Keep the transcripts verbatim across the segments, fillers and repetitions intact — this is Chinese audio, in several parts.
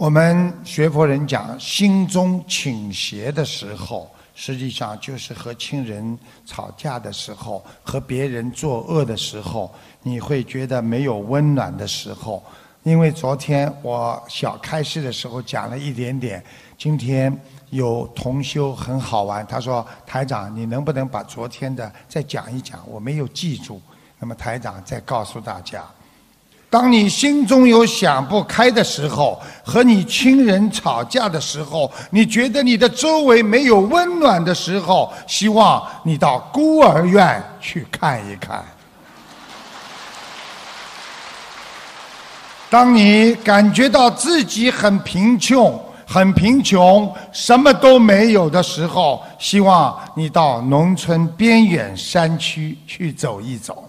我们学佛人讲心中倾斜的时候，实际上就是和亲人吵架的时候，和别人作恶的时候，你会觉得没有温暖的时候。因为昨天我小开示的时候讲了一点点，今天有同修很好玩，他说台长你能不能把昨天的再讲一讲，我没有记住。那么台长再告诉大家，当你心中有想不开的时候，和你亲人吵架的时候，你觉得你的周围没有温暖的时候，希望你到孤儿院去看一看。当你感觉到自己很贫穷很贫穷什么都没有的时候，希望你到农村边远山区去走一走。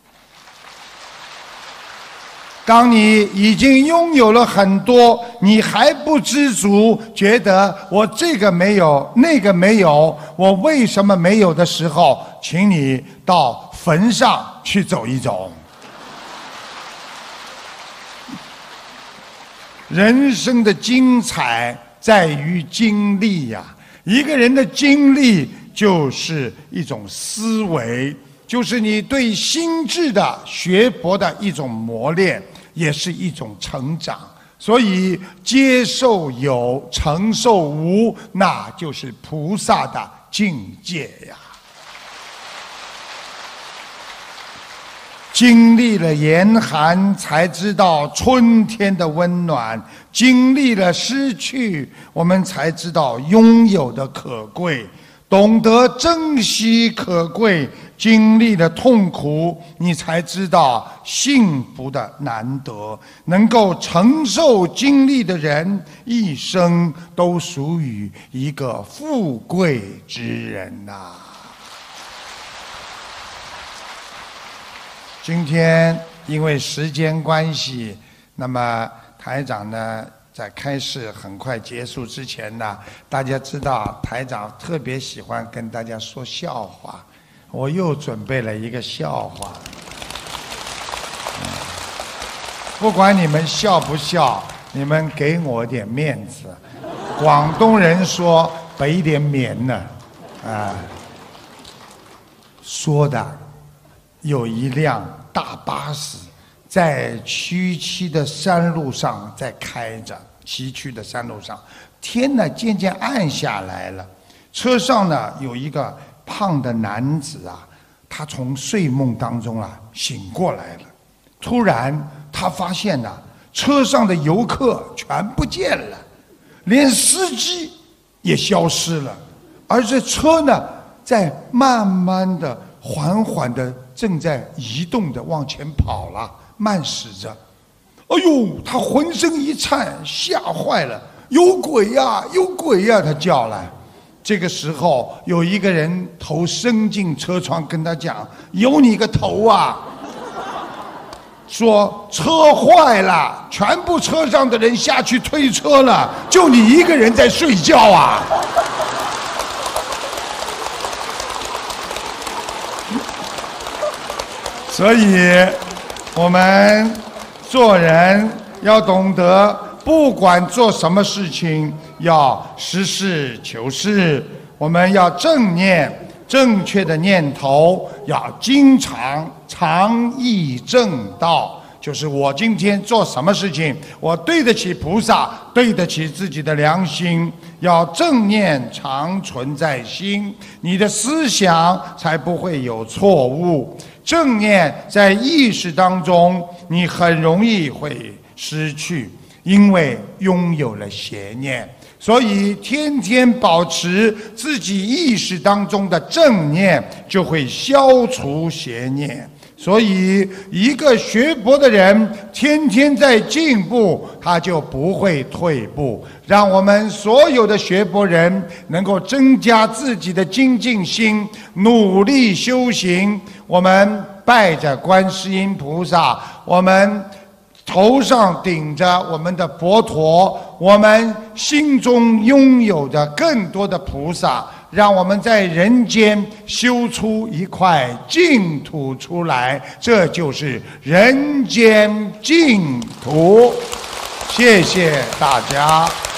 当你已经拥有了很多，你还不知足，觉得我这个没有那个没有，我为什么没有的时候，请你到坟上去走一走。人生的精彩在于经历呀、啊，一个人的经历就是一种思维，就是你对心智的学佛的一种磨练，也是一种成长。所以接受有，承受无，那就是菩萨的境界呀。经历了严寒，才知道春天的温暖；经历了失去，我们才知道拥有的可贵。懂得珍惜可贵，经历了痛苦，你才知道幸福的难得。能够承受经历的人，一生都属于一个富贵之人呐、啊。今天因为时间关系，那么台长呢在开示很快结束之前呢，大家知道台长特别喜欢跟大家说笑话，我又准备了一个笑话。不管你们笑不笑，你们给我点面子。广东人说俾点面呢，啊，说的有一辆大巴士在崎岖的山路上在开着，崎岖的山路上，天呢渐渐暗下来了。车上呢有一个胖的男子啊，他从睡梦当中啊醒过来了。突然他发现呢，车上的游客全不见了，连司机也消失了，而这车呢在慢慢的缓缓的正在移动的往前跑了，慢驶着。哎呦，他浑身一颤，吓坏了，有鬼呀，有鬼呀，他叫了。这个时候有一个人头伸进车窗跟他讲，有你个头啊，说车坏了，全部车上的人下去推车了，就你一个人在睡觉啊。所以我们做人要懂得，不管做什么事情要实事求是，我们要正念，正确的念头，要经常常忆正道，就是我今天做什么事情，我对得起菩萨，对得起自己的良心，要正念常存在心，你的思想才不会有错误。正念在意识当中，你很容易会失去，因为拥有了邪念。所以天天保持自己意识当中的正念，就会消除邪念。所以一个学佛的人天天在进步，他就不会退步。让我们所有的学佛人能够增加自己的精进心，努力修行。我们拜着观世音菩萨，我们头上顶着我们的佛陀，我们心中拥有着更多的菩萨，让我们在人间修出一块净土出来，这就是人间净土。 谢谢大家。